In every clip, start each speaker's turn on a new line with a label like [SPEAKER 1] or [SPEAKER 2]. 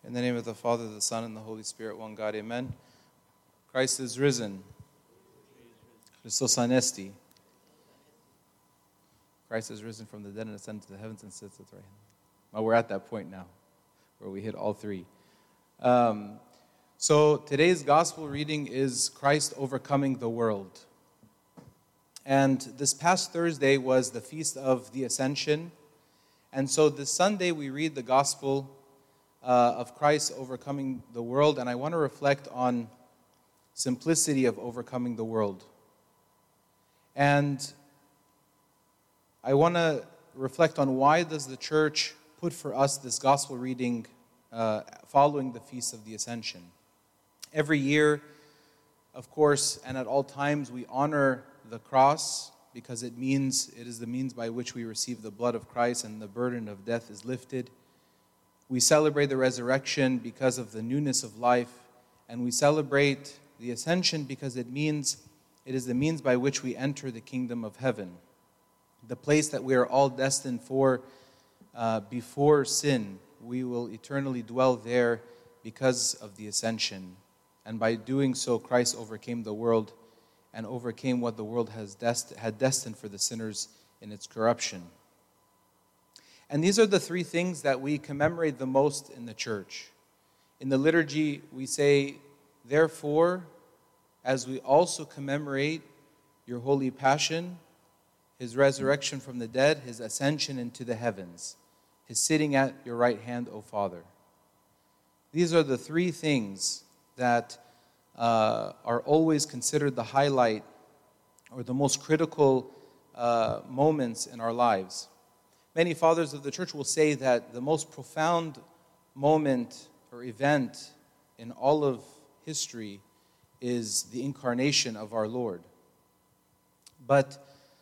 [SPEAKER 1] In the name of the Father, the Son, and the Holy Spirit, one God, amen. Christ is risen. Christos anesti. Christ is risen from the dead and ascended to the heavens and sits at the right hand. Well, we're at that point now where we hit all three. So today's gospel reading is Christ overcoming the world. And this past Thursday was the Feast of the Ascension. And so this Sunday we read the gospel of Christ overcoming the world. And I want to reflect on simplicity of overcoming the world. And I want to reflect on why does the church put for us this gospel reading following the Feast of the Ascension. Every year, of course, and at all times, we honor the cross because it is the means by which we receive the blood of Christ and the burden of death is lifted. We celebrate the resurrection because of the newness of life, and we celebrate the ascension because it is the means by which we enter the kingdom of heaven, the place that we are all destined for before sin. We will eternally dwell there because of the ascension. And by doing so, Christ overcame the world and overcame what the world had destined for the sinners in its corruption. And these are the three things that we commemorate the most in the church. In the liturgy, we say, therefore, as we also commemorate your holy passion, his resurrection from the dead, his ascension into the heavens, his sitting at your right hand, O Father. These are the three things that are always considered the highlight or the most critical moments in our lives. Many fathers of the church will say that the most profound moment or event in all of history is the incarnation of our Lord. But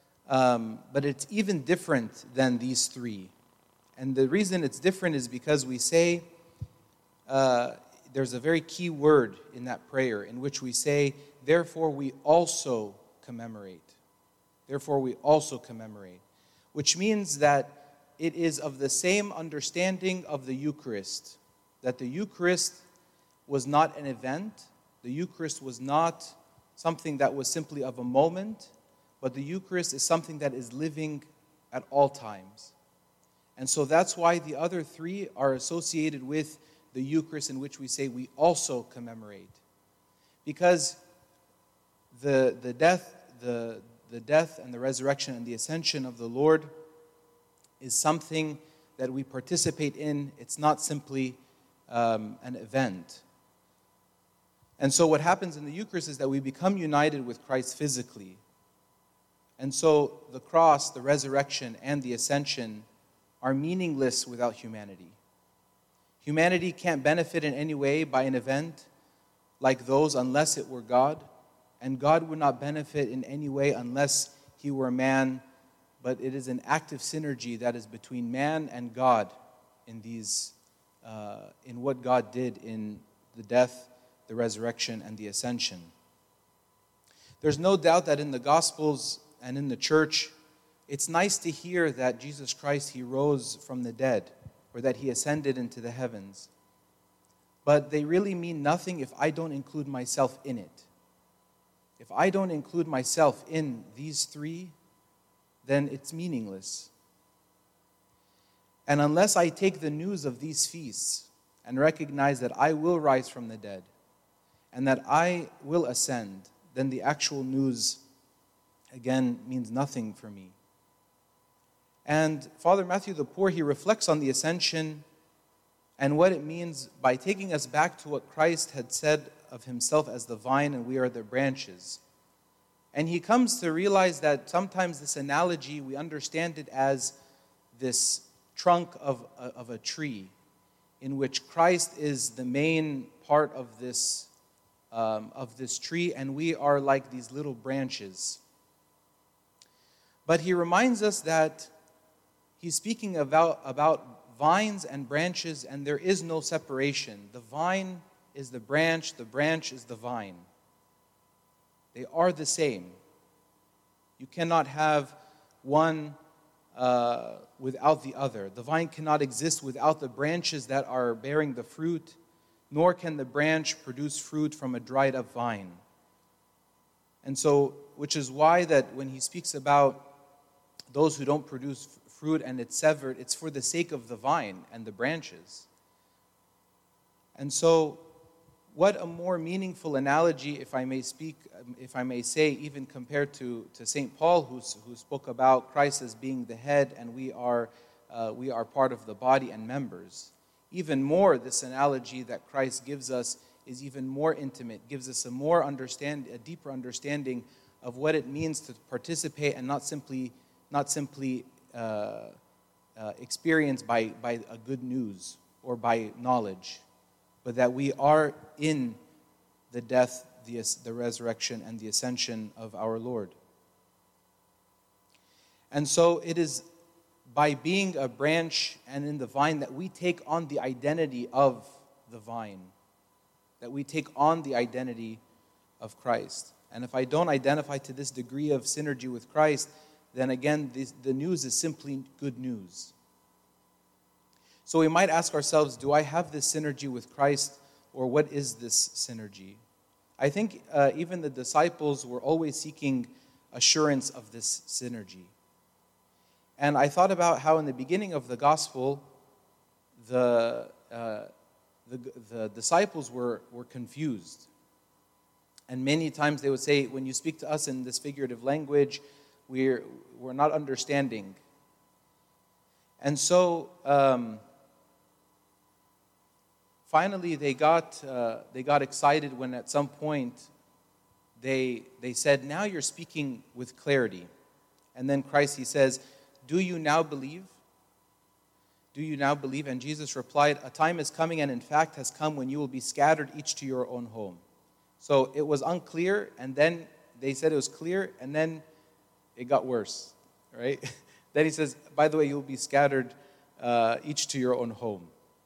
[SPEAKER 1] it's even different than these three. And the reason it's different is because we say, there's a very key word in that prayer in which we say, therefore we also commemorate. Therefore we also commemorate. Which means that it is of the same understanding of the Eucharist. That the Eucharist was not an event. The Eucharist was not something that was simply of a moment. But the Eucharist is something that is living at all times. And so that's why the other three are associated with the Eucharist, in which we say we also commemorate. Because the death and the resurrection and the ascension of the Lord is something that we participate in. It's not simply an event. And so what happens in the Eucharist is that we become united with Christ physically. And so the cross, the resurrection, and the ascension are meaningless without humanity. Humanity can't benefit in any way by an event like those unless it were God. And God would not benefit in any way unless he were man. But it is an active synergy that is between man and God in what God did in the death, the resurrection, and the ascension. There's no doubt that in the Gospels and in the church, it's nice to hear that Jesus Christ, he rose from the dead, or that he ascended into the heavens. But they really mean nothing if I don't include myself in it. If I don't include myself in these three, then it's meaningless. And unless I take the news of these feasts and recognize that I will rise from the dead and that I will ascend, then the actual news, again, means nothing for me. And Father Matthew the Poor, he reflects on the ascension and what it means by taking us back to what Christ had said of himself as the vine and we are the branches. And he comes to realize that sometimes this analogy, we understand it as this trunk of a tree in which Christ is the main part of this tree and we are like these little branches. But he reminds us that he's speaking about vines and branches, and there is no separation. The vine is the branch is the vine. They are the same. You cannot have one without the other. The vine cannot exist without the branches that are bearing the fruit, nor can the branch produce fruit from a dried up vine. And so, which is why that when he speaks about those who don't produce fruit and it's severed, it's for the sake of the vine and the branches. And so, what a more meaningful analogy, if I may say, even compared to St. Paul, who spoke about Christ as being the head and we are part of the body and members. Even more, this analogy that Christ gives us is even more intimate, gives us a deeper understanding of what it means to participate and not simply experienced by a good news or by knowledge, but that we are in the death, the resurrection, and the ascension of our Lord. And so it is by being a branch and in the vine that we take on the identity of the vine, that we take on the identity of Christ. And if I don't identify to this degree of synergy with Christ, then again, the news is simply good news. So we might ask ourselves, do I have this synergy with Christ, or what is this synergy? I think even the disciples were always seeking assurance of this synergy. And I thought about how in the beginning of the gospel, the disciples were confused. And many times they would say, when you speak to us in this figurative language, we're not understanding. And so finally they got excited when at some point they said, now you're speaking with clarity. And then Christ, he says, do you now believe? Do you now believe? And Jesus replied, a time is coming and in fact has come when you will be scattered each to your own home. So it was unclear, and then they said it was clear, and then it got worse, right? Then he says, by the way, you'll be scattered each to your own home.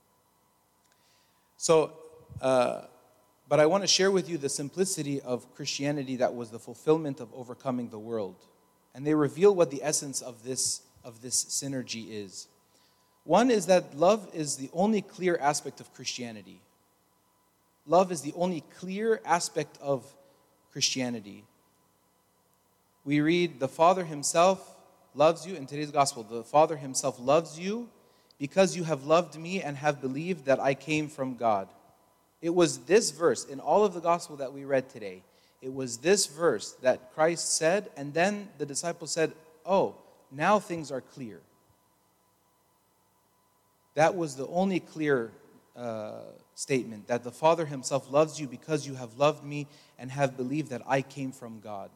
[SPEAKER 1] So, but I want to share with you the simplicity of Christianity that was the fulfillment of overcoming the world. And they reveal what the essence of this synergy is. One is that love is the only clear aspect of Christianity. Love is the only clear aspect of Christianity. We read, the Father himself loves you in today's gospel. The Father himself loves you because you have loved me and have believed that I came from God. It was this verse in all of the gospel that we read today. It was this verse that Christ said, and then the disciples said, oh, now things are clear. That was the only clear statement, that the Father himself loves you because you have loved me and have believed that I came from God.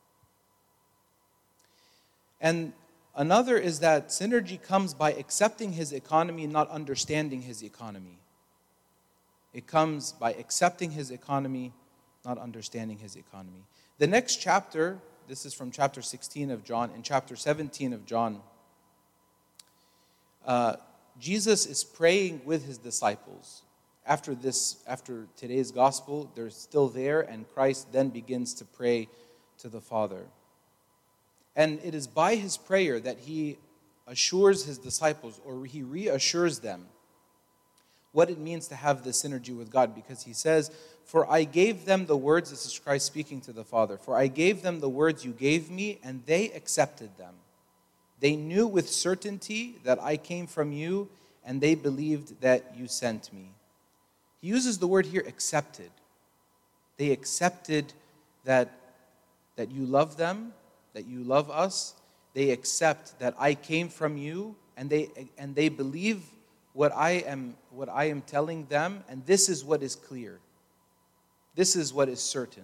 [SPEAKER 1] And another is that synergy comes by accepting his economy, not understanding his economy. It comes by accepting his economy, not understanding his economy. The next chapter, this is from chapter 16 of John. In chapter 17 of John, Jesus is praying with his disciples. After today's gospel, they're still there, and Christ then begins to pray to the Father. And it is by his prayer that he assures his disciples, or he reassures them, what it means to have this synergy with God. Because he says, for I gave them the words, this is Christ speaking to the Father, for I gave them the words you gave me, and they accepted them. They knew with certainty that I came from you, and they believed that you sent me. He uses the word here, accepted. They accepted that you love them, that you love us. They accept that I came from you, and they believe what I am telling them, and this is what is clear. This is what is certain.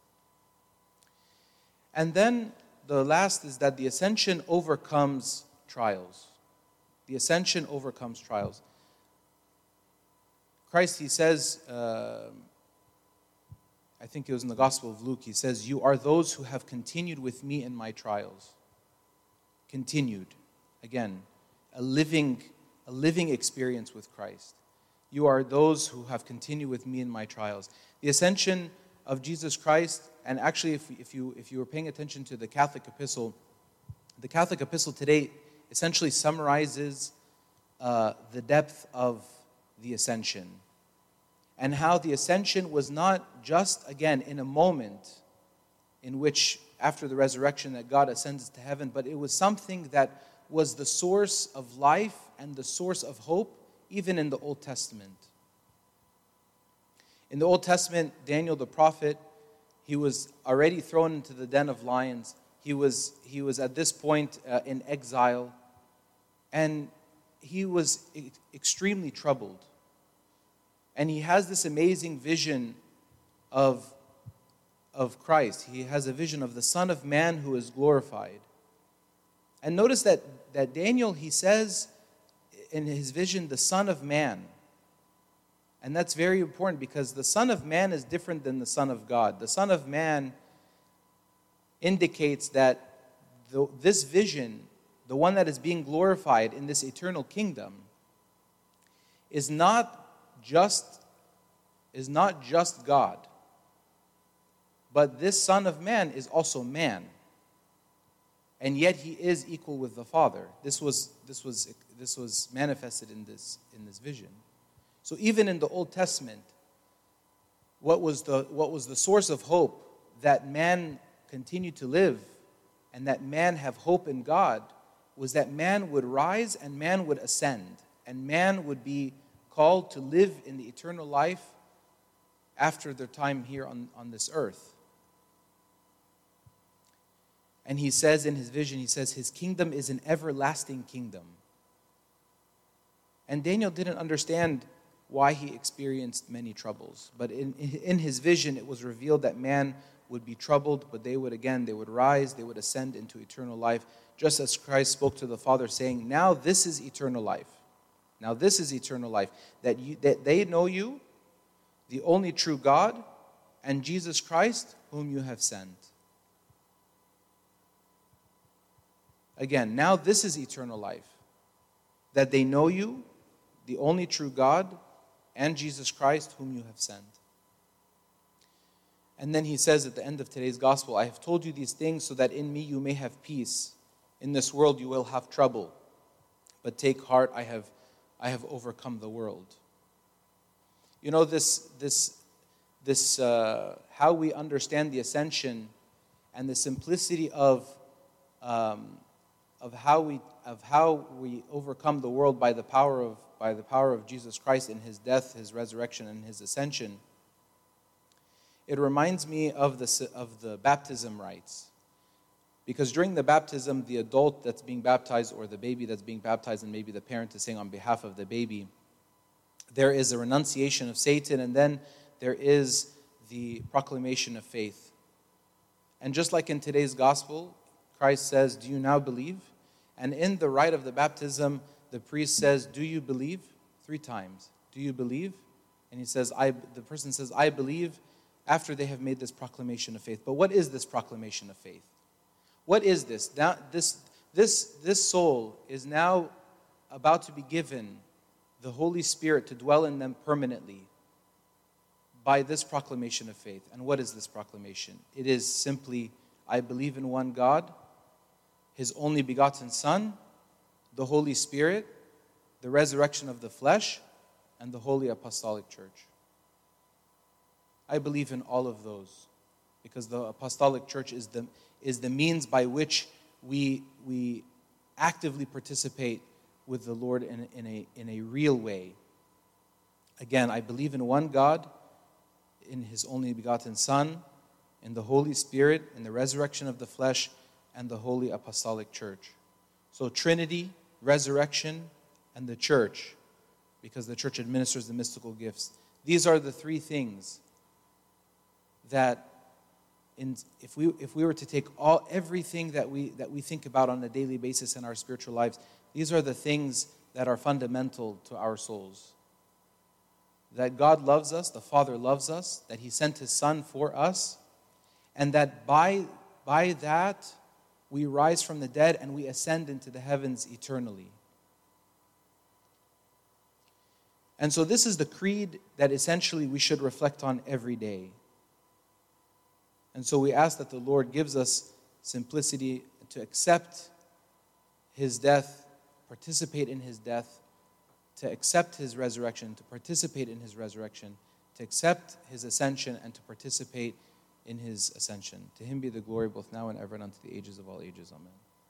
[SPEAKER 1] And then the last is that the ascension overcomes trials. The ascension overcomes trials. Christ, he says, I think it was in the Gospel of Luke, he says, you are those who have continued with me in my trials. Continued. Again, a living experience with Christ. You are those who have continued with me in my trials. The ascension of Jesus Christ, and actually if you were paying attention to the Catholic epistle today essentially summarizes the depth of the ascension, and how the ascension was not just, again, in a moment in which, after the resurrection, that God ascends to heaven, but it was something that was the source of life and the source of hope, even in the Old Testament. In the Old Testament, Daniel the prophet, he was already thrown into the den of lions. He was at this point in exile, and he was extremely troubled. And he has this amazing vision of Christ. He has a vision of the Son of Man who is glorified. And notice that Daniel, he says in his vision, the Son of Man. And that's very important, because the Son of Man is different than the Son of God. The Son of Man indicates that this vision, the one that is being glorified in this eternal kingdom, is not just God, but this Son of Man is also man, and yet he is equal with the Father. This was manifested in this vision. So even in the Old Testament, what was the source of hope, that man continue to live and that man have hope in God, was that man would rise and man would ascend, and man would be called to live in the eternal life after their time here on this earth. And he says in his vision, he says, his kingdom is an everlasting kingdom. And Daniel didn't understand why he experienced many troubles. But in his vision, it was revealed that man would be troubled, but they would rise, they would ascend into eternal life, just as Christ spoke to the Father, saying, now this is eternal life. Now this is eternal life, that they know you, the only true God, and Jesus Christ, whom you have sent. Again, now this is eternal life, that they know you, the only true God, and Jesus Christ, whom you have sent. And then he says at the end of today's gospel, I have told you these things so that in me you may have peace. In this world you will have trouble, but take heart, I have overcome the world. You know, this how we understand the ascension and the simplicity of how we overcome the world by the power of Jesus Christ in his death, his resurrection, and his ascension. It reminds me of the baptism rites. Because during the baptism, the adult that's being baptized, or the baby that's being baptized, and maybe the parent is saying on behalf of the baby, there is a renunciation of Satan, and then there is the proclamation of faith. And just like in today's gospel, Christ says, do you now believe? And in the rite of the baptism, the priest says, do you believe? 3 times. Do you believe? And he says, the person says, I believe, after they have made this proclamation of faith. But what is this proclamation of faith? What is this? Now, this soul is now about to be given the Holy Spirit to dwell in them permanently by this proclamation of faith. And what is this proclamation? It is simply, I believe in one God, his only begotten Son, the Holy Spirit, the resurrection of the flesh, and the Holy Apostolic Church. I believe in all of those, because the Apostolic Church is the means by which we actively participate with the Lord in a real way. Again, I believe in one God, in his only begotten Son, in the Holy Spirit, in the resurrection of the flesh, and the Holy Apostolic Church. So Trinity, resurrection, and the church, because the church administers the mystical gifts. These are the 3 things that if we were to take everything that we think about on a daily basis in our spiritual lives, these are the things that are fundamental to our souls. That God loves us, the Father loves us, that he sent his Son for us, and that by that we rise from the dead and we ascend into the heavens eternally. And so this is the creed that essentially we should reflect on every day. And so we ask that the Lord gives us simplicity to accept his death, participate in his death, to accept his resurrection, to participate in his resurrection, to accept his ascension, and to participate in his ascension. To him be the glory both now and ever and unto the ages of all ages. Amen.